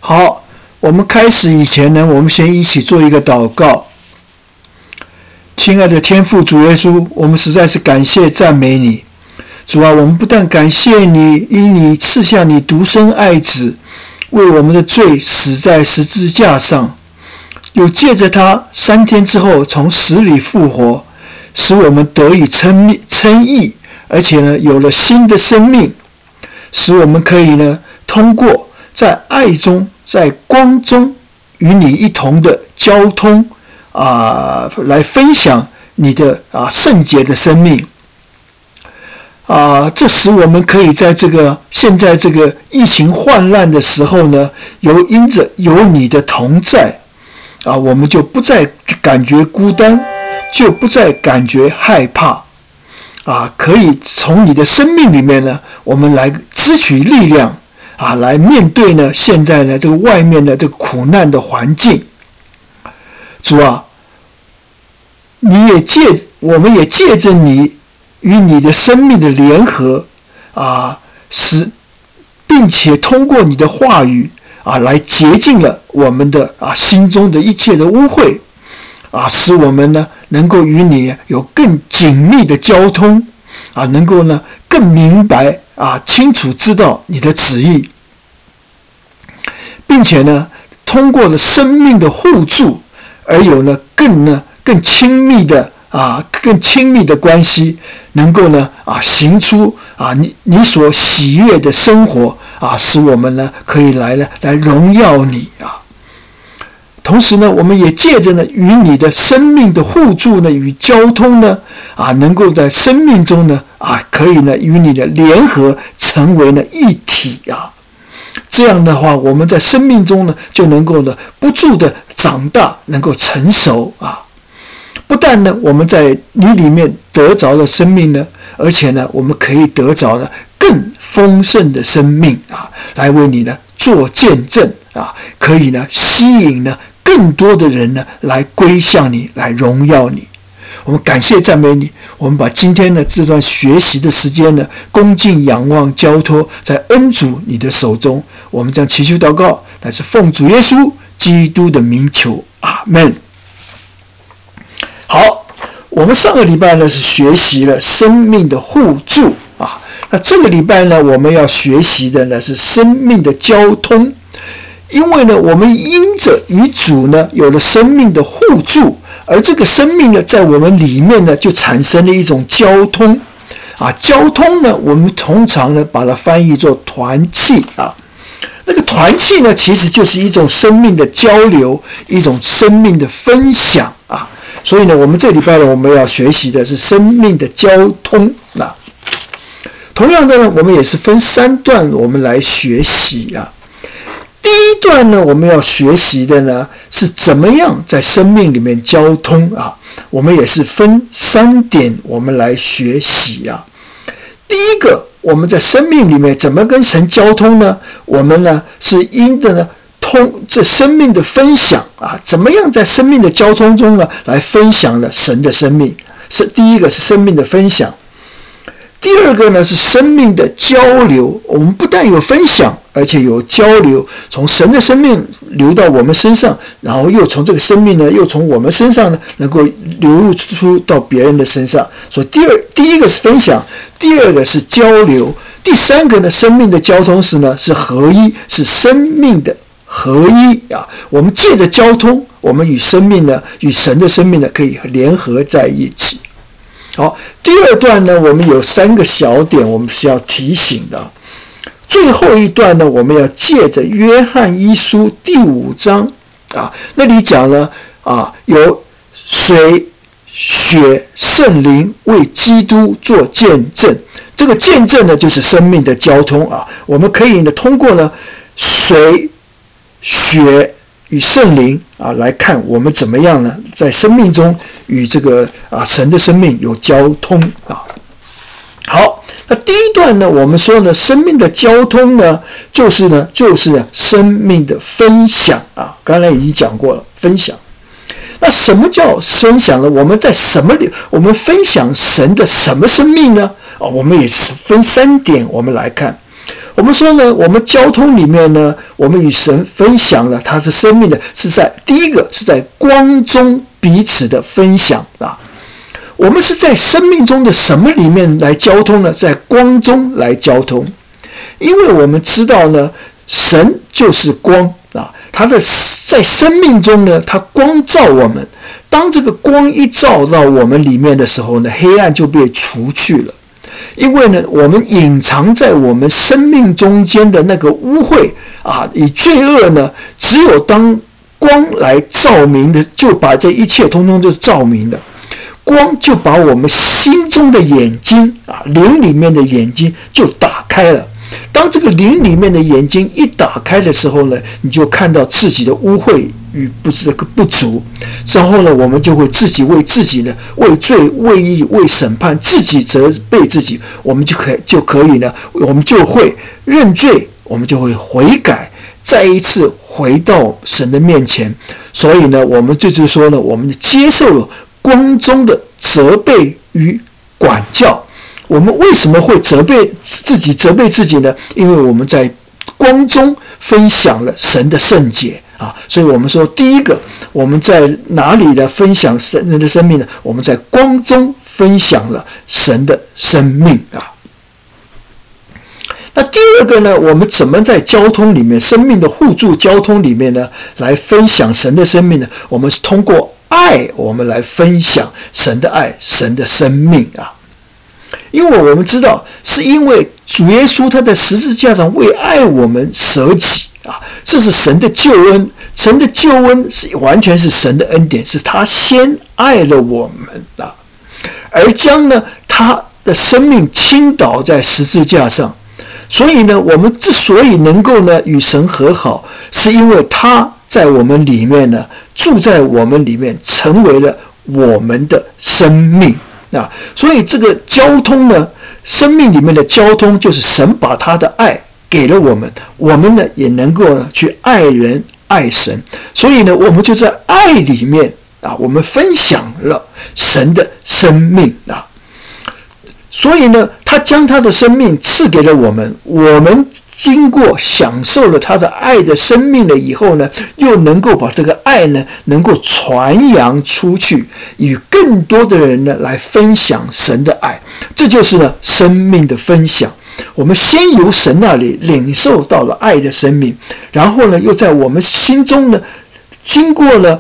好，我们开始以前呢，我们先一起做一个祷告。亲爱的天父主耶稣，我们实在是感谢赞美你。主啊，我们不但感谢你，因你赐下你独生爱子，为我们的罪死在十字架上，又借着他3天之后从死里复活，使我们得以称义，而且呢有了新的生命，使我们可以呢通过在爱中在光中与你一同的交通来分享你的圣洁的生命这使我们可以在现在这个疫情患难的时候呢，因着有你的同在我们就不再感觉孤单，就不再感觉害怕可以从你的生命里面呢，我们来支取力量来面对呢现在呢这个外面的这个苦难的环境。主啊，我们也借着你与你的生命的联合并且通过你的话语来洁净了我们的心中的一切的污秽使我们呢能够与你有更紧密的交通能够呢更明白清楚知道你的旨意，并且呢通过了生命的互助而有了更亲密的关系，能够呢行出你所喜悦的生活使我们呢可以来荣耀你同时呢，我们也借着呢与你的生命的互助呢与交通呢能够在生命中呢可以呢与你的联合成为呢一体这样的话，我们在生命中呢就能够呢不住的长大，能够成熟不但呢我们在你里面得着了生命呢，而且呢我们可以得着了更丰盛的生命来为你呢做见证可以呢吸引呢更多的人呢来归向你，来荣耀你。我们感谢赞美你，我们把今天的这段学习的时间呢恭敬仰望交托在恩主你的手中，我们将祈求祷告乃是奉主耶稣基督的名求，阿们。好，我们上个礼拜呢是学习了生命的互助那这个礼拜呢我们要学习的呢是生命的交通。因为呢我们因着与主呢有了生命的互助，而这个生命呢在我们里面呢就产生了一种交通交通呢我们通常呢把它翻译作团契那个团契呢其实就是一种生命的交流，一种生命的分享所以呢我们这礼拜呢我们要学习的是生命的交通同样的呢我们也是分3段我们来学习第一段呢我们要学习的呢是怎么样在生命里面交通我们也是分3点我们来学习第一个，我们在生命里面怎么跟神交通呢？我们呢是因着呢这生命的分享怎么样在生命的交通中呢来分享了神的生命。第一个是生命的分享，第二个呢是生命的交流。我们不但有分享，而且有交流，从神的生命流到我们身上，然后又从这个生命呢又从我们身上呢能够流入出到别人的身上。所以第一个是分享，第二个是交流，第三个呢生命的交通是合一，是生命的合一我们借着交通，我们与生命呢与神的生命呢可以联合在一起。好，第二段呢我们有3个小点我们是要提醒的。最后一段呢我们要借着约翰一书第5章那里讲了有水血圣灵为基督做见证，这个见证呢就是生命的交通我们可以呢通过呢水血与圣灵来看我们怎么样呢在生命中与这个神的生命有交通好，那第一段呢我们说呢生命的交通呢就是生命的分享刚才已经讲过了分享。那什么叫分享呢？我们在什么里我们分享神的什么生命呢我们也是分3点我们来看。 我们说呢，我们交通里面呢，我们与神分享了他的生命的，是在第一个是在光中彼此的分享啊。我们是在生命中的什么里面来交通呢？在光中来交通，因为我们知道呢，神就是光啊，他的在生命中呢，他光照我们。当这个光一照到我们里面的时候呢，黑暗就被除去了。因为呢，我们隐藏在我们生命中间的那个污秽啊，与罪恶呢，只有当光来照明的，就把这一切通通就照明了。光就把我们心中的眼睛啊，灵里面的眼睛就打开了。当这个灵里面的眼睛一打开的时候呢，你就看到自己的污秽与不足，然后呢，我们就会自己为自己呢，为罪、为义、为审判，自己责备自己，我们就可以呢，我们就会认罪，我们就会悔改，再一次回到神的面前。所以呢，我们就是说呢，我们接受了光中的责备与管教。我们为什么会责备自己呢？因为我们在光中分享了神的圣洁啊，所以我们说，第一个，我们在哪里呢分享神的生命呢？我们在光中分享了神的生命啊。那第二个呢，我们怎么在交通里面，生命的互助交通里面呢，来分享神的生命呢？我们是通过爱，我们来分享神的爱，神的生命啊。因为我们知道，是因为主耶稣他在十字架上为爱我们舍己啊，这是神的救恩。神的救恩是完全是神的恩典，是他先爱了我们啊，而将呢他的生命倾倒在十字架上。所以呢，我们之所以能够呢与神和好，是因为他在我们里面呢，住在我们里面，成为了我们的生命啊。所以这个交通呢，生命里面的交通，就是神把他的爱给了我们，我们呢也能够呢去爱人爱神。所以呢，我们就在爱里面啊，我们分享了神的生命啊。所以呢，他将他的生命赐给了我们，我们经过享受了他的爱的生命了以后呢，又能够把这个爱呢，能够传扬出去，与更多的人呢来分享神的爱。这就是呢生命的分享。我们先由神那里领受到了爱的生命，然后呢，又在我们心中呢，经过了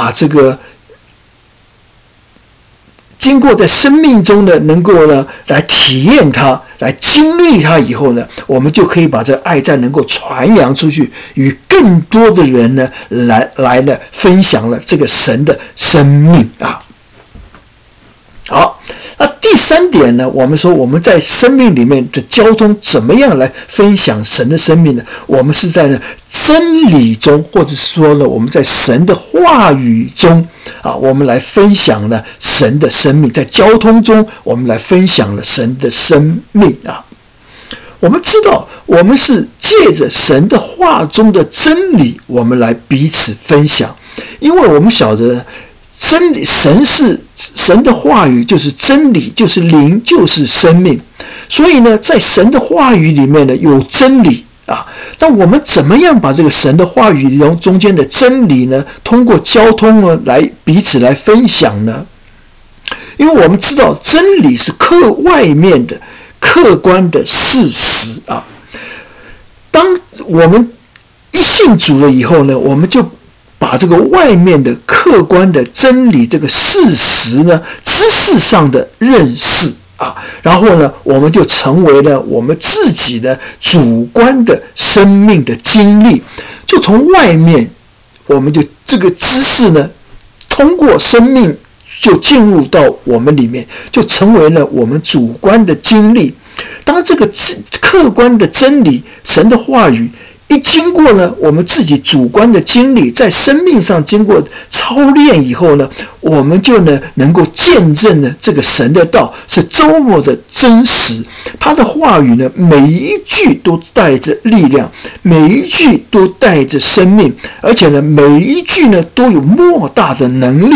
经过在生命中呢，能够呢来体验它，来经历它以后呢，我们就可以把这爱再能够传扬出去，与更多的人呢来呢分享了这个神的生命啊。好，那第三点呢，我们说我们在生命里面的交通怎么样来分享神的生命呢？我们是在呢真理中，或者说呢我们在神的话语中啊，我们来分享了神的生命，在交通中我们来分享了神的生命啊。我们知道，我们是借着神的话中的真理，我们来彼此分享，因为我们晓得真理，神的话语就是真理，就是灵，就是生命。所以呢，在神的话语里面呢有真理啊。那我们怎么样把这个神的话语中间的真理呢，通过交通呢来彼此来分享呢？因为我们知道真理是外面的客观的事实啊。当我们一信主了以后呢，我们就把这个外面的客观的真理这个事实呢，知识上的认识啊，然后呢，我们就成为了我们自己的主观的生命的经历，就从外面，我们就这个知识呢，通过生命就进入到我们里面，就成为了我们主观的经历。当这个客观的真理，神的话语一经过呢，我们自己主观的经历，在生命上经过操练以后呢，我们就呢能够见证呢这个神的道是多么的真实。他的话语呢，每一句都带着力量，每一句都带着生命，而且呢每一句呢都有莫大的能力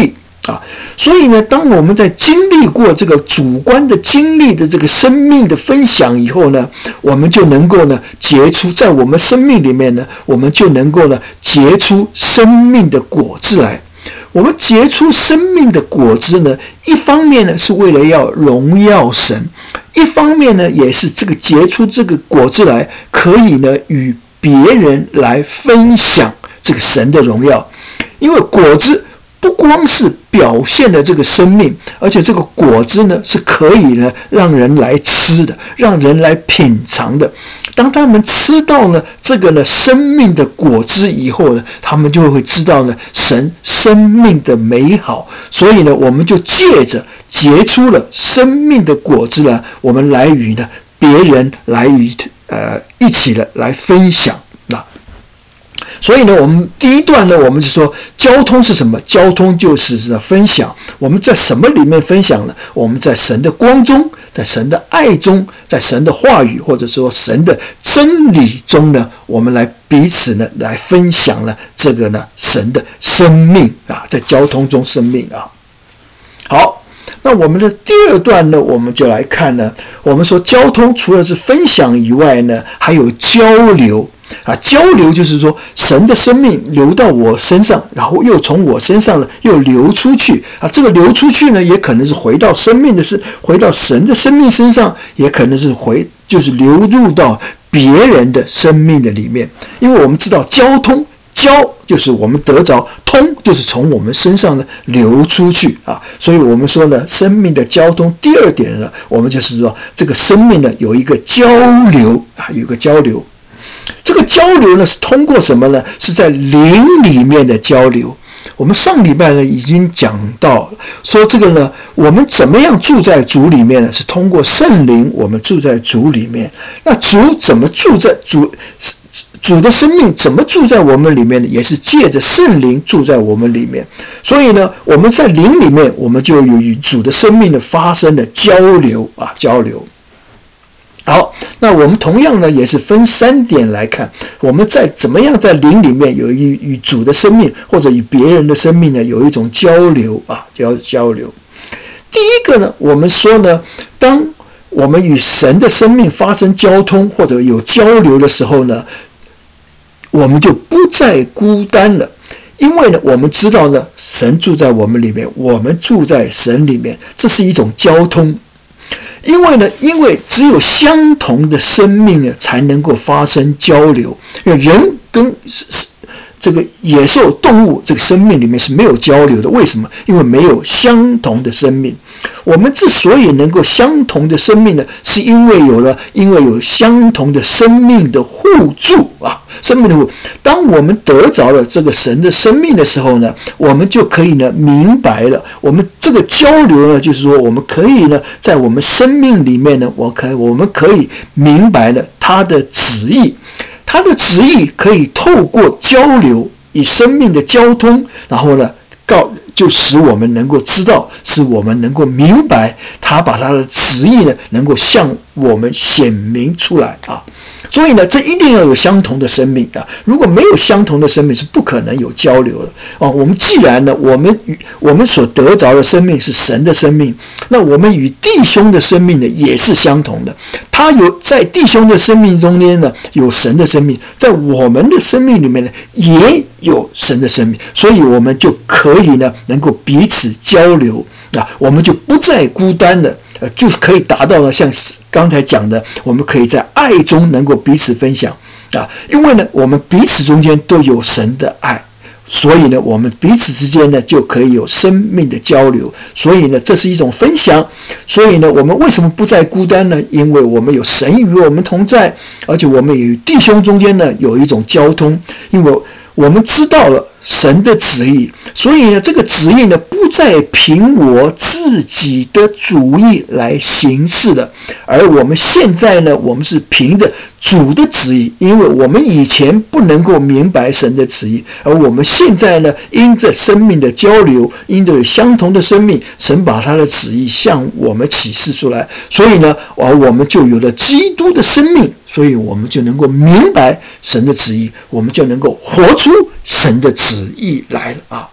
啊。所以呢，当我们在经历过这个主观的经历的这个生命的分享以后呢，我们就能够呢结出在我们生命里面呢，我们就能够呢结出生命的果子来。我们结出生命的果子呢，一方面呢是为了要荣耀神，一方面呢也是这个结出这个果子来，可以呢与别人来分享这个神的荣耀。因为果子不光是表现了这个生命，而且这个果子呢是可以呢让人来吃的，让人来品尝的。当他们吃到呢这个呢生命的果子以后呢，他们就会知道呢神生命的美好。所以呢，我们就借着结出了生命的果子呢，我们来与呢别人来与一起的来分享。所以呢，我们第一段呢，我们就说交通是什么？交通就是分享。我们在什么里面分享呢？我们在神的光中，在神的爱中，在神的话语或者说神的真理中呢，我们来彼此呢来分享了这个呢神的生命啊，在交通中生命啊。好，那我们的第二段呢，我们就来看呢，我们说交通除了是分享以外呢，还有交流。交流就是说神的生命流到我身上，然后又从我身上呢又流出去这个流出去呢，也可能是回到回到神的生命身上，也可能是就是流入到别人的生命的里面。因为我们知道交通，交就是我们得着，通就是从我们身上呢流出去所以我们说呢，生命的交通第二点呢，我们就是说这个生命呢有一个交流有一个交流。这个交流呢是通过什么呢？是在灵里面的交流。我们上礼拜呢已经讲到说这个呢，我们怎么样住在主里面呢？是通过圣灵，我们住在主里面。那主怎么住在主的生命怎么住在我们里面呢？也是借着圣灵住在我们里面。所以呢，我们在灵里面，我们就有与主的生命的发生的交流交流。好，那我们同样呢也是分3点来看，我们怎么样在灵里面有与主的生命或者与别人的生命呢有一种交流交流。第一个呢，我们说呢，当我们与神的生命发生交通或者有交流的时候呢，我们就不再孤单了。因为呢，我们知道呢，神住在我们里面，我们住在神里面，这是一种交通。因为只有相同的生命呢，才能够发生交流。人跟这个野兽动物这个生命里面是没有交流的。为什么？因为没有相同的生命。我们之所以能够相同的生命呢，是因为有相同的生命的互助生命的互助。当我们得着了这个神的生命的时候呢，我们就可以呢明白了。我们这个交流呢，就是说我们可以呢在我们生命里面呢，我们可以明白了他的旨意。他的旨意可以透过交流，以生命的交通，然后呢就使我们能够知道，使我们能够明白，他把他的旨意呢能够向我们显明出来所以呢，这一定要有相同的生命如果没有相同的生命，是不可能有交流的我们既然呢，我们所得着的生命是神的生命，那我们与弟兄的生命呢也是相同的。他有在弟兄的生命中间呢有神的生命，在我们的生命里面呢也有神的生命，所以我们就可以呢能够彼此交流我们就不再孤单了。就可以达到了像刚才讲的，我们可以在爱中能够彼此分享因为呢，我们彼此中间都有神的爱，所以呢，我们彼此之间呢就可以有生命的交流。所以呢，这是一种分享。所以呢，我们为什么不再孤单呢？因为我们有神与我们同在，而且我们与弟兄中间呢有一种交通，因为我们知道了神的旨意，所以呢，这个旨意呢不再凭我自己的主意来行事的，而我们现在呢，我们是凭着主的旨意，因为我们以前不能够明白神的旨意，而我们现在呢，因着生命的交流，因着有相同的生命，神把他的旨意向我们启示出来，所以呢，而我们就有了基督的生命，所以我们就能够明白神的旨意，我们就能够活出神的旨意来了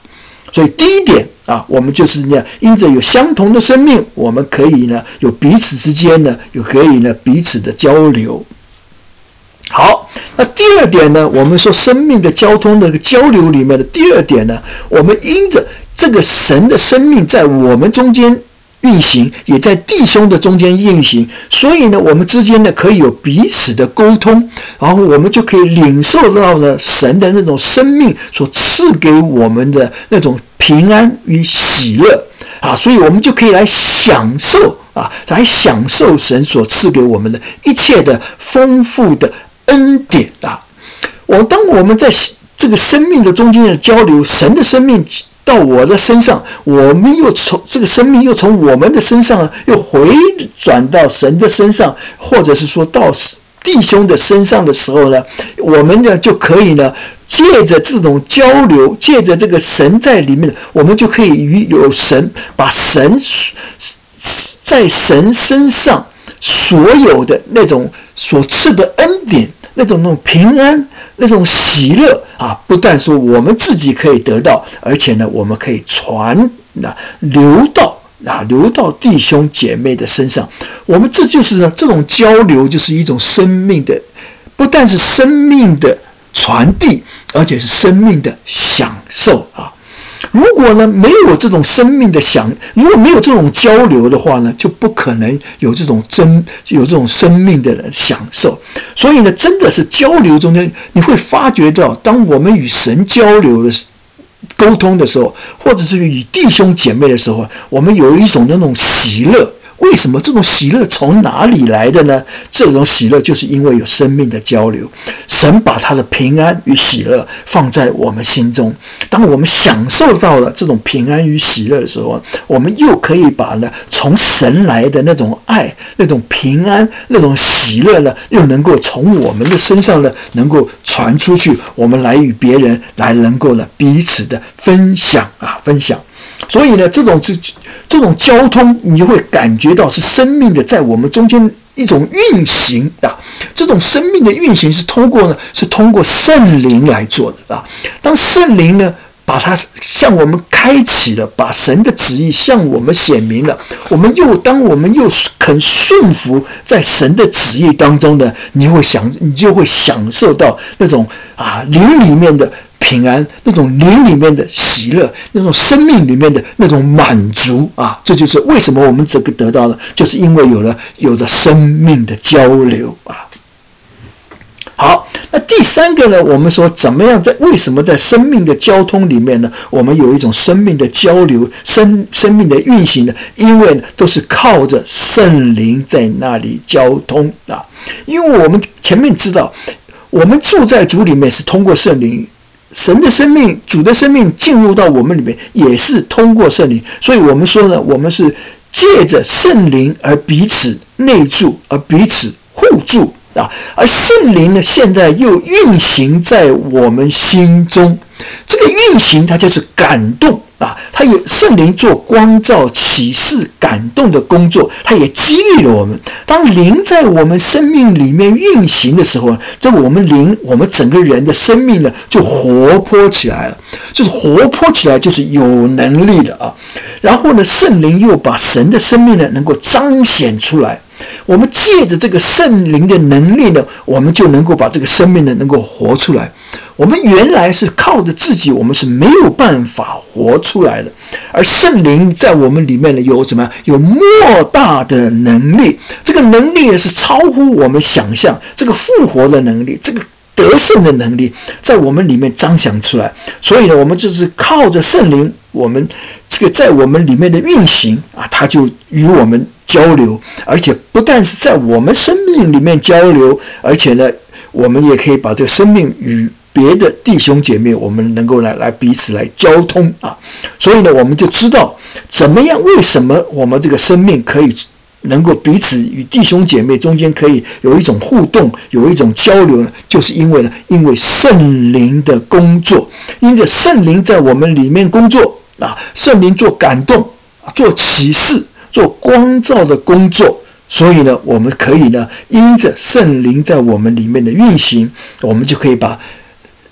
所以第一点啊，我们就是呢，因着有相同的生命，我们可以呢有彼此之间呢有可以呢彼此的交流。好，那第二点呢，我们说生命的交通的交流里面的第二点呢，我们因着这个神的生命在我们中间运行，也在弟兄的中间运行，所以呢，我们之间呢可以有彼此的沟通，然后我们就可以领受到呢神的那种生命所赐给我们的那种平安与喜乐啊，所以我们就可以来享受神所赐给我们的一切的丰富的恩典啊。当我们在这个生命的中间的交流，神的生命到我的身上，我们又从这个生命又从我们的身上又回转到神的身上，或者是说到弟兄的身上的时候呢，我们呢就可以呢借着这种交流，借着这个神在里面，我们就可以与有神，把神在神身上所有的那种所赐的恩典，那种平安，那种喜乐啊，不但说我们自己可以得到，而且呢，我们可以流到弟兄姐妹的身上。我们这就是呢，这种交流就是一种生命的，不但是生命的传递，而且是生命的享受啊。如果呢没有这种生命的如果没有这种交流的话呢，就不可能有这种生命的享受。所以呢，真的是交流中间，你会发觉到，当我们与神交流的沟通的时候，或者是与弟兄姐妹的时候，我们有一种那种喜乐。为什么这种喜乐从哪里来的呢？这种喜乐就是因为有生命的交流，神把他的平安与喜乐放在我们心中。当我们享受到了这种平安与喜乐的时候，我们又可以把呢从神来的那种爱、那种平安、那种喜乐呢，又能够从我们的身上呢能够传出去，我们来与别人来能够呢彼此的分享。所以呢，这种交通，你就会感觉到是生命的在我们中间一种运行啊。这种生命的运行是通过圣灵来做的啊。当圣灵呢把它向我们开启了，把神的旨意向我们显明了，当我们又肯顺服在神的旨意当中呢，你就会享受到那种灵里面的平安，那种灵里面的喜乐，那种生命里面的那种满足啊。这就是为什么我们这个得到了，就是因为有了生命的交流啊。好，那第三个呢，我们说怎么样为什么在生命的交通里面呢，我们有一种生命的交流，生命的运行呢？因为都是靠着圣灵在那里交通啊。因为我们前面知道，我们住在主里面是通过圣灵，神的生命、主的生命进入到我们里面，也是通过圣灵。所以我们说呢，我们是借着圣灵而彼此内住，而彼此互助啊。而圣灵呢，现在又运行在我们心中。这个运行，它就是感动啊，它有圣灵做光照、启示、感动的工作，它也激励了我们。当灵在我们生命里面运行的时候，我们整个人的生命呢，就活泼起来了。就是活泼起来，就是有能力的啊。然后呢，圣灵又把神的生命呢，能够彰显出来。我们借着这个圣灵的能力呢，我们就能够把这个生命呢，能够活出来。我们原来是靠着自己，我们是没有办法活出来的。而圣灵在我们里面呢，有莫大的能力，这个能力也是超乎我们想象，这个复活的能力，这个得胜的能力，在我们里面彰显出来。所以呢，我们就是靠着圣灵，我们这个在我们里面的运行啊，它就与我们交流，而且不但是在我们生命里面交流，而且呢，我们也可以把这个生命与别的弟兄姐妹，我们能够来彼此来交通啊。所以呢，我们就知道为什么我们这个生命可以能够彼此与弟兄姐妹中间可以有一种互动，有一种交流呢？就是因为圣灵的工作，因着圣灵在我们里面工作啊，圣灵做感动、做启示、做光照的工作。所以呢，我们可以呢，因着圣灵在我们里面的运行，我们就可以把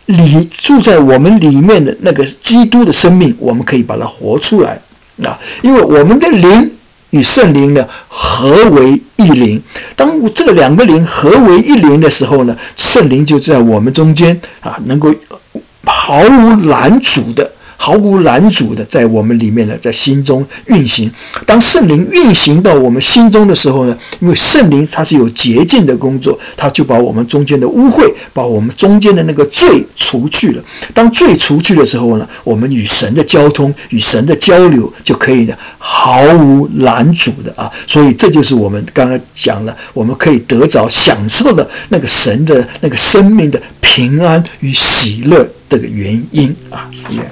住在我们里面的那个基督的生命，我们可以把它活出来啊！因为我们的灵与圣灵呢合为一灵，当这个两个灵合为一灵的时候呢，圣灵就在我们中间啊，能够毫无拦阻的在我们里面呢，在心中运行。当圣灵运行到我们心中的时候呢，因为圣灵它是有洁净的工作，它就把我们中间的污秽，把我们中间的那个罪除去了。当罪除去的时候呢，我们与神的交通、与神的交流就可以呢毫无拦阻的啊。所以这就是我们刚刚讲了，我们可以得着享受的那个神的那个生命的平安与喜乐这个原因啊。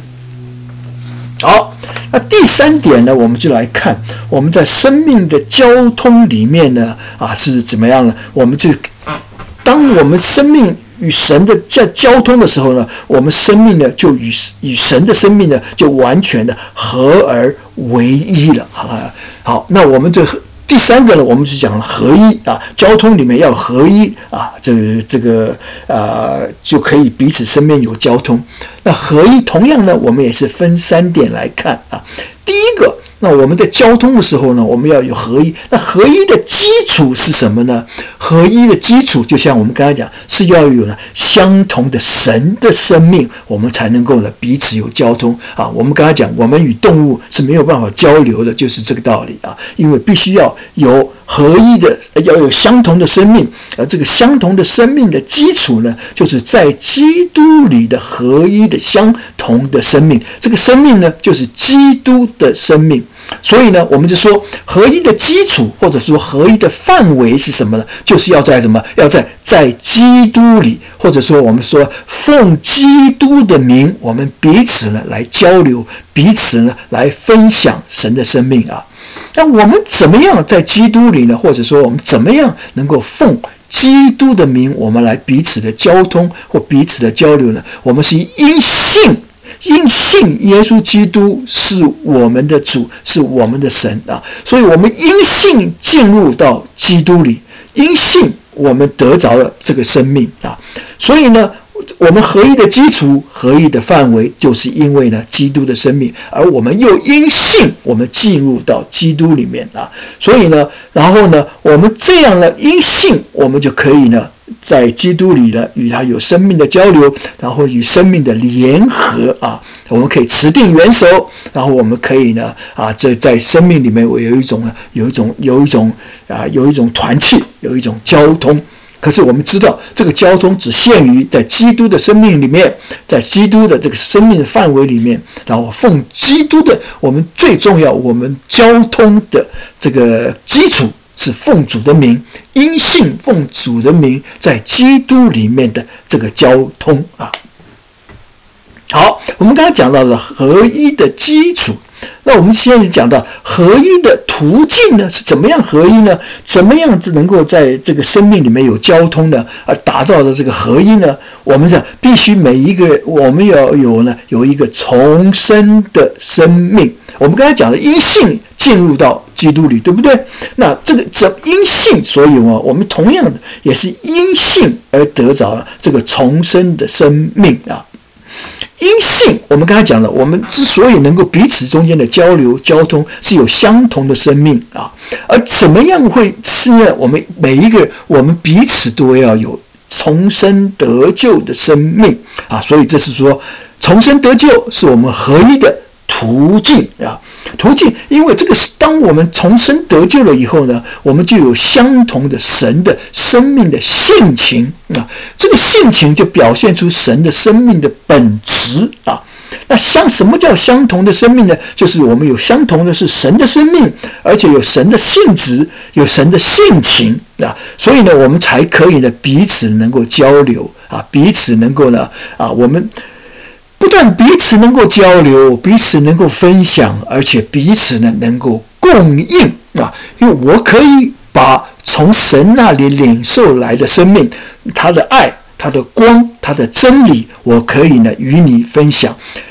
好，那第三点呢，我们就来看我们在生命的交通里面呢，是怎么样呢？我们就当我们生命与神的交通的时候呢，我们生命呢就与神的生命呢就完全的合而为一了啊。好，那我们第三个呢，我们就讲合一啊，交通里面要合一啊，这个就可以彼此生命有交通。那合一同样呢，我们也是分3点来看啊。第一个，那我们在交通的时候呢，我们要有合一。那合一的基础是什么呢？合一的基础就像我们刚才讲，是要有呢相同的神的生命，我们才能够呢彼此有交通啊。我们刚才讲，我们与动物是没有办法交流的，就是这个道理啊。因为必须要有合一的，要有相同的生命，而这个相同的生命的基础呢，就是在基督里的合一的相同的生命。这个生命呢，就是基督的生命。所以呢，我们就说合一的基础，或者说合一的范围是什么呢？就是要在什么？要在基督里，或者说我们说奉基督的名，我们彼此呢来交流，彼此呢来分享神的生命啊。那我们怎么样在基督里呢？或者说我们怎么样能够奉基督的名，我们来彼此的交通或彼此的交流呢？我们是因信耶稣基督是我们的主，是我们的神啊，所以我们因信进入到基督里，因信我们得着了这个生命啊。所以呢，我们合一的基础、合一的范围，就是因为呢基督的生命，而我们又因信我们进入到基督里面啊。所以呢，然后呢，我们这样呢因信，我们就可以呢在基督里呢，与他有生命的交流，然后与生命的联合啊，我们可以持定元首，然后我们可以呢这在生命里面有一种团契，有一种交通。可是我们知道，这个交通只限于在基督的生命里面，在基督的这个生命的范围里面，然后奉基督的，我们最重要，我们交通的这个基础是奉主的名，因信奉主的名，在基督里面的这个交通啊。好，我们刚才讲到了合一的基础，那我们现在讲到合一的途径呢，是怎么样合一呢？怎么样子能够在这个生命里面有交通呢？而达到的这个合一呢？我们讲必须每一个人，我们要有一个重生的生命。我们刚才讲的因信进入到基督里，对不对？那这个因信，所以我们同样的也是因信而得着了这个重生的生命啊。因信，我们刚才讲了，我们之所以能够彼此中间的交流交通，是有相同的生命啊。而怎么样会是呢？我们每一个人，我们彼此都要有重生得救的生命啊。所以这是说，重生得救是我们合一的途径啊。途径，因为这个当我们重生得救了以后呢，我们就有相同的神的生命的性情啊。这个性情就表现出神的生命的本质啊。那什么叫相同的生命呢？就是我们有相同的是神的生命，而且有神的性质，有神的性情啊。所以呢，我们才可以呢彼此能够交流啊，彼此能够呢我们不但彼此能够交流，彼此能够分享，而且彼此呢能够供应啊。因为我可以把从神那里领受来的生命，他的爱，他的光，他的真理，我可以呢与你分享。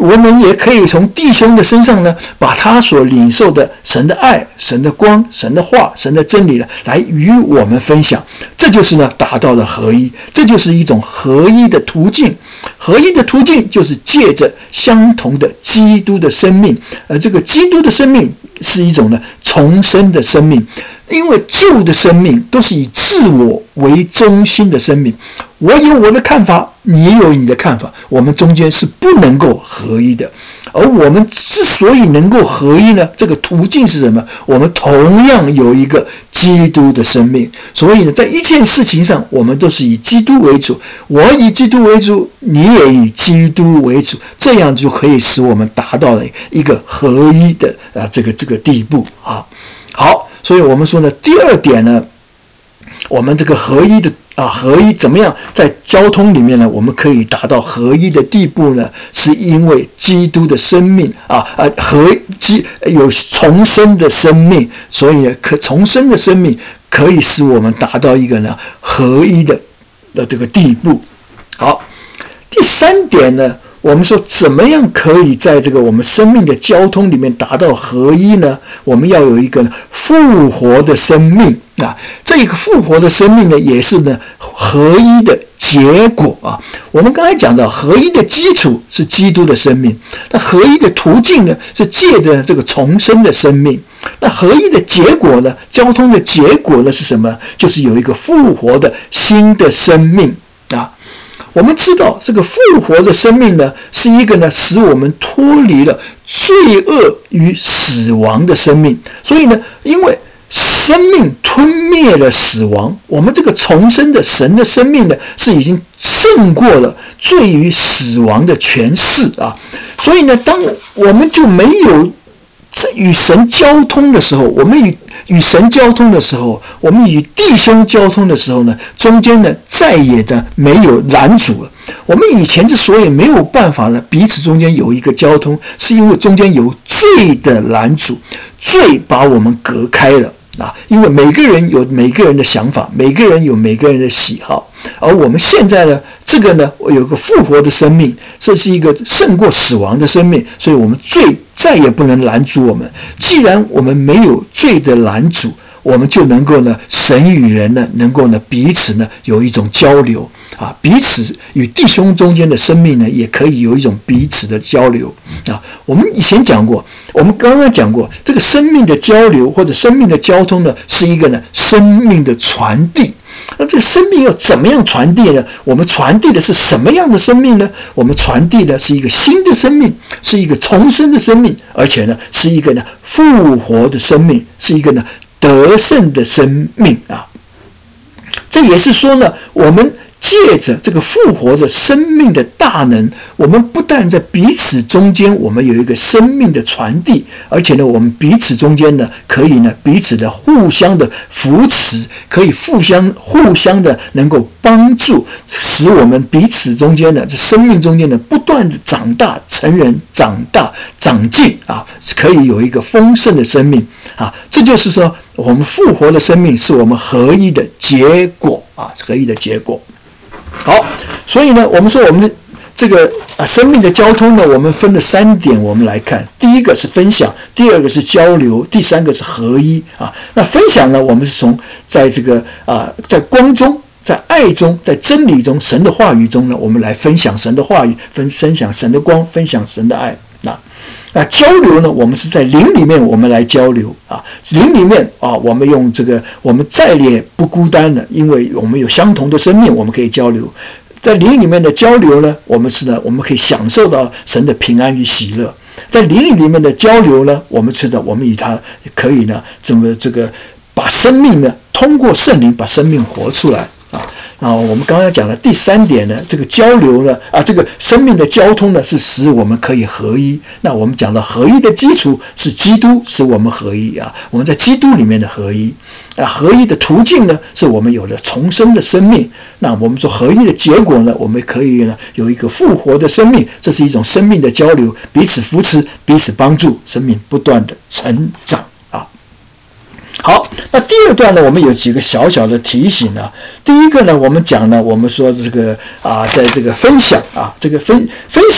我们也可以从弟兄的身上呢，把他所领受的神的爱、神的光、神的话、神的真理呢，来与我们分享。这就是呢，达到了合一，这就是一种合一的途径。合一的途径就是借着相同的基督的生命，而这个基督的生命是一种呢重生的生命。因为旧的生命都是以自我为中心的生命，我有我的看法，你有你的看法，我们中间是不能够合一的。而我们之所以能够合一呢，这个途径是什么？我们同样有一个基督的生命，所以呢，在一件事情上，我们都是以基督为主，我以基督为主，你也以基督为主，这样就可以使我们达到了一个合一的这个地步啊。好。所以我们说呢，第二点呢，我们这个合一的合一怎么样在交通里面呢，我们可以达到合一的地步呢？是因为基督的生命有重生的生命，所以呢，重生的生命可以使我们达到一个呢合一的这个地步。好，第三点呢，我们说怎么样可以在这个我们生命的交通里面达到合一呢？我们要有一个复活的生命啊，这个复活的生命呢，也是呢合一的结果啊。我们刚才讲到，合一的基础是基督的生命，那合一的途径呢，是借着这个重生的生命。那合一的结果呢，交通的结果呢是什么？就是有一个复活的新的生命啊。我们知道这个复活的生命呢，是一个呢使我们脱离了罪恶与死亡的生命。所以呢，因为生命吞灭了死亡，我们这个重生的神的生命呢，是已经胜过了罪与死亡的权势啊。所以呢，当我们就没有与神交通的时候，我们与神交通的时候，我们与弟兄交通的时候呢，中间呢再也没有拦阻了。我们以前之所以没有办法呢彼此中间有一个交通，是因为中间有罪的拦阻，罪把我们隔开了啊。因为每个人有每个人的想法，每个人有每个人的喜好，而我们现在呢，这个呢有个复活的生命，这是一个胜过死亡的生命，所以我们罪再也不能拦阻我们。既然我们没有罪的拦阻，我们就能够呢，神与人呢，能够呢彼此呢有一种交流啊，彼此与弟兄中间的生命呢，也可以有一种彼此的交流啊。我们以前讲过，我们刚刚讲过，这个生命的交流或者生命的交通呢，是一个呢生命的传递。那这个生命要怎么样传递呢？我们传递的是什么样的生命呢？我们传递的是一个新的生命，是一个重生的生命，而且呢是一个呢复活的生命，是一个呢得胜的生命啊。这也是说呢，我们借着这个复活的生命的大能，我们不但在彼此中间我们有一个生命的传递，而且呢，我们彼此中间呢，可以呢彼此的互相的扶持，可以互相的能够帮助，使我们彼此中间的这生命中间的不断的长大成人，长大长进啊，可以有一个丰盛的生命啊。这就是说，我们复活的生命是我们合一的结果啊，合一的结果。好，所以呢，我们说我们这个生命的交通呢，我们分了3点，我们来看。第一个是分享，第二个是交流，第三个是合一啊。那分享呢，我们是从在这个在光中，在爱中，在真理中，神的话语中呢，我们来分享神的话语，分享神的光，分享神的爱。那交流呢，我们是在灵里面，我们来交流啊。灵里面啊，我们用这个，我们再也不孤单了，因为我们有相同的生命，我们可以交流。在灵里面的交流呢，我们可以享受到神的平安与喜乐。在灵里面的交流呢，我们与他可以呢，这个把生命呢，通过圣灵把生命活出来啊。我们刚刚讲的第3点呢，这个交流呢，这个生命的交通呢，是使我们可以合一。那我们讲到合一的基础是基督，使我们合一啊。我们在基督里面的合一合一的途径呢，是我们有了重生的生命。那我们说合一的结果呢，我们可以呢有一个复活的生命，这是一种生命的交流，彼此扶持，彼此帮助，生命不断的成长。好，那第二段呢，我们有几个小小的提醒啊。第一个呢，我们讲呢，我们说这个在这个分享这个分享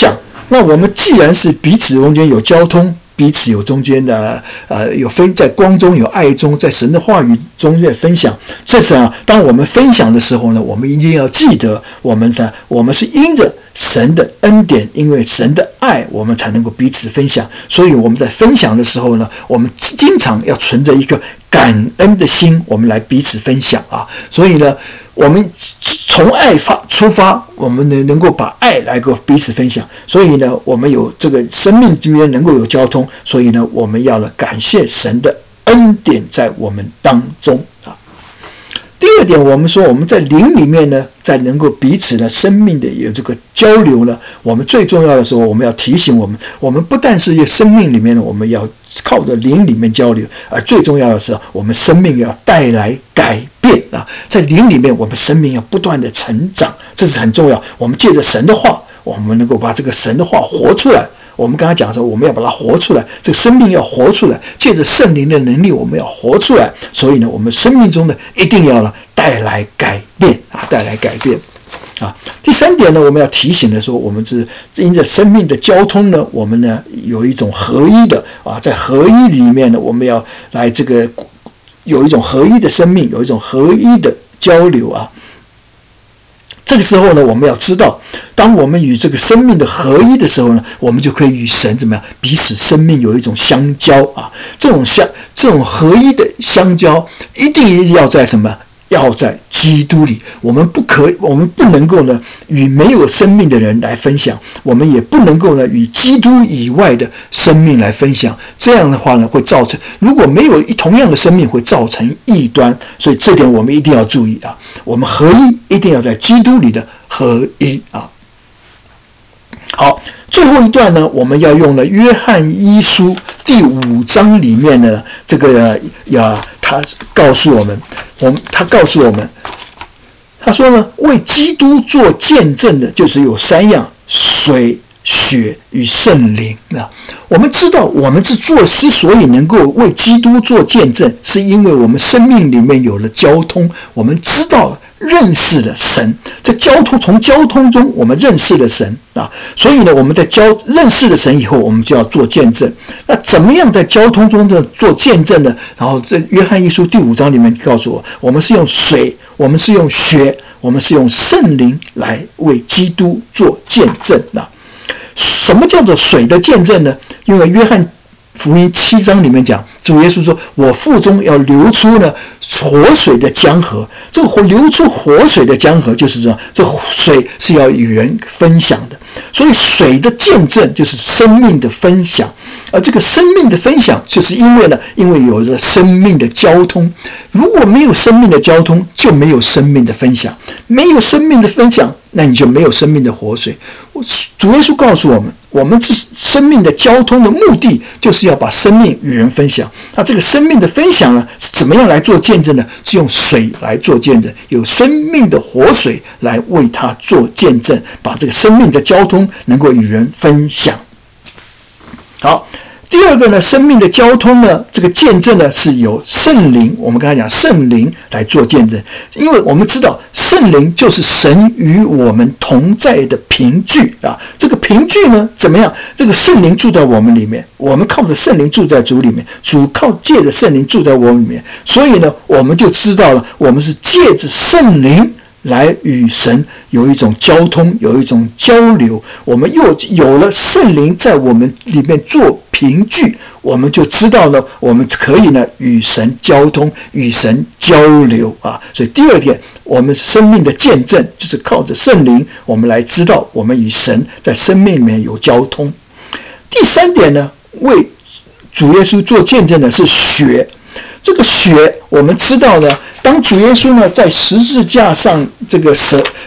那我们既然是彼此中间有交通，彼此有中间的有在光中有爱中，在神的话语中在分享。这是当我们分享的时候呢，我们一定要记得我们是因着神的恩典，因为神的爱，我们才能够彼此分享。所以我们在分享的时候呢，我们经常要存着一个感恩的心，我们来彼此分享所以呢，我们从爱出发，我们能够把爱来够彼此分享。所以呢，我们有这个生命之间能够有交通。所以呢，我们要感谢神的恩典在我们当中第二点，我们说我们在灵里面呢，在能够彼此的生命的有这个交流呢，我们最重要的时候，我们要提醒我们不但是在生命里面呢，我们要靠着灵里面交流，而最重要的是，我们生命要带来改变在灵里面，我们生命要不断的成长，这是很重要。我们借着神的话，我们能够把这个神的话活出来。我们刚才讲说，我们要把它活出来，这个生命要活出来，借着圣灵的能力，我们要活出来。所以呢，我们生命中呢，一定要带来改变带来改变第三点呢，我们要提醒的说，我们是因着生命的交通呢，我们呢有一种合一的在合一里面呢，我们要来这个有一种合一的生命，有一种合一的交流这个时候呢，我们要知道，当我们与这个生命的合一的时候呢，我们就可以与神怎么样，彼此生命有一种相交这种合一的相交，一定要在什么？要在基督里。我们不能够呢与没有生命的人来分享，我们也不能够呢与基督以外的生命来分享。这样的话呢，会造成如果没有同样的生命，会造成异端。所以这点我们一定要注意我们合一一定要在基督里的合一好，最后一段呢，我们要用了约翰一书第5章里面的这个他告诉我们，他说呢，为基督做见证的，就是有3样：水、血与圣灵我们知道，我们之所以能够为基督做见证，是因为我们生命里面有了交通，我们知道了。认识了神，在从交通中我们认识了神所以呢，我们在认识了神以后，我们就要做见证。那怎么样在交通中的做见证呢？然后在约翰一书第5章里面告诉我们是用水，我们是用血，我们是用圣灵来为基督做见证什么叫做水的见证呢？因为约翰福音7章里面讲，主耶稣说：“我腹中要流出呢活水的江河。”这个流出活水的江河，就是说，这水是要与人分享的。所以，水的见证就是生命的分享，而这个生命的分享，就是因为有了生命的交通。如果没有生命的交通，就没有生命的分享；没有生命的分享，那你就没有生命的活水。主耶稣告诉我们，我们生命的交通的目的，就是要把生命与人分享。那这个生命的分享呢，是怎么样来做见证呢？是用水来做见证，有生命的活水来为他做见证，把这个生命的交通能够与人分享。好。第二个呢，生命的交通呢，这个见证呢是由圣灵，我们刚才讲圣灵来做见证，因为我们知道圣灵就是神与我们同在的凭据这个凭据呢怎么样？这个圣灵住在我们里面，我们靠着圣灵住在主里面，主借着圣灵住在我们里面，所以呢，我们就知道了，我们是借着圣灵来与神有一种交通，有一种交流。我们又有了圣灵在我们里面做凭据，我们就知道了，我们可以呢与神交通，与神交流所以第二点，我们生命的见证就是靠着圣灵，我们来知道我们与神在生命里面有交通。第三点呢，为主耶稣做见证的是血。这个血，我们知道呢，当主耶稣呢在十字架上这个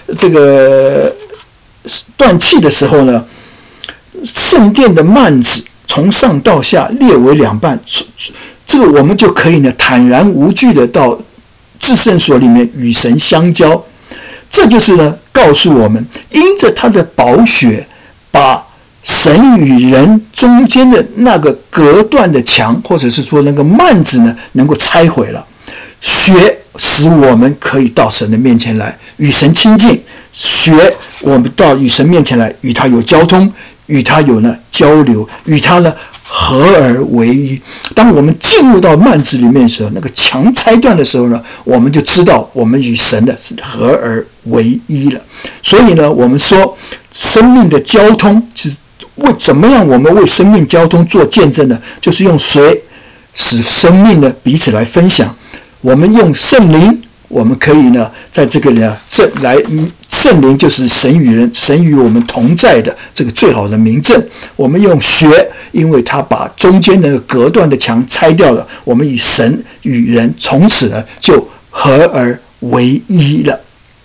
断气的时候呢，圣殿的幔子从上到下裂为2半，这个我们就可以呢坦然无惧的到至圣所里面与神相交。这就是呢告诉我们，因着他的宝血，把神与人中间的那个隔断的墙，或者是说那个幔子呢，能够拆毁了。血使我们可以到神的面前来，与神亲近；血我们到与神面前来，与他有交通， 与他有呢交流，与他呢合而为一。当我们进入到幔子里面的时候，那个墙拆断的时候呢，我们就知道我们与神的是合而为一了。所以呢，我们说生命的交通是为怎么样？我们为生命交通做见证呢？就是用水使生命呢彼此来分享。我们用圣灵，我们可以呢在这个呢圣灵就是神与我们同在的这个最好的明证。我们用血，因为他把中间那个隔断的墙拆掉了，我们与神与人从此呢就合而为一了。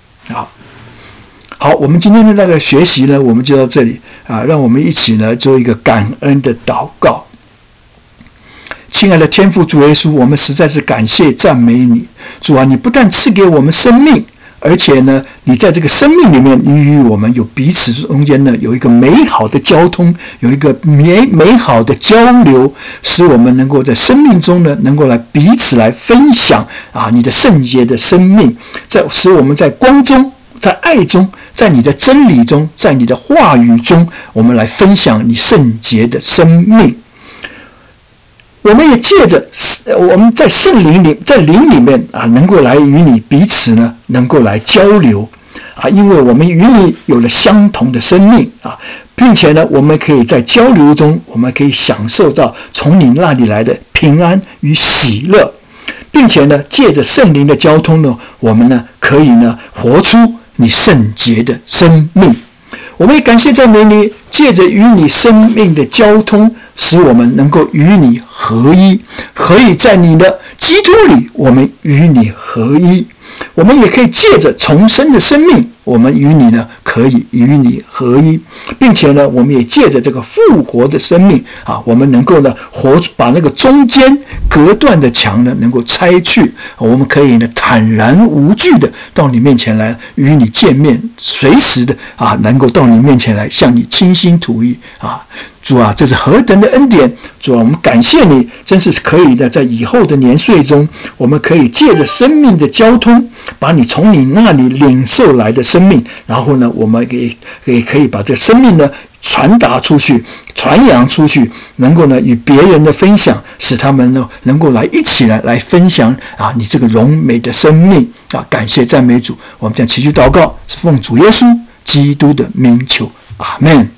好，我们今天的那个学习呢，我们就到这里啊，让我们一起呢做一个感恩的祷告。亲爱的天父主耶稣，我们实在是感谢赞美你，主啊，你不但赐给我们生命，而且呢，你在这个生命里面，你与我们有彼此中间呢有一个美好的交通，有一个美好的交流，使我们能够在生命中呢能够来彼此来分享啊你的圣洁的生命，使我们在光中，在爱中，在你的真理中，在你的话语中，我们来分享你圣洁的生命。我们也借着我们在圣灵里，在灵里面啊，能够来与你彼此呢，能够来交流啊，因为我们与你有了相同的生命啊，并且呢，我们可以在交流中，我们可以享受到从你那里来的平安与喜乐，并且呢，借着圣灵的交通呢，我们呢可以呢活出你圣洁的生命。我们也感谢赞美你，借着与你生命的交通，使我们能够与你合一，可以在你的基督里，我们与你合一。我们也可以借着重生的生命，我们与你呢可以与你合一，并且呢，我们也借着这个复活的生命啊，我们能够呢把那个中间隔断的墙呢能够拆去，我们可以呢坦然无惧的到你面前来与你见面，随时的啊能够到你面前来向你倾心吐意啊。主啊，这是何等的恩典！主啊，我们感谢你，真是可以的，在以后的年岁中，我们可以借着生命的交通，把你从你那里领受来的生命，然后呢，我们也可以把这个生命呢传达出去，传扬出去，能够呢与别人的分享，使他们呢能够一起来分享啊你这个荣美的生命啊！感谢赞美主，我们将祈求祷告，是奉主耶稣基督的名求，阿们。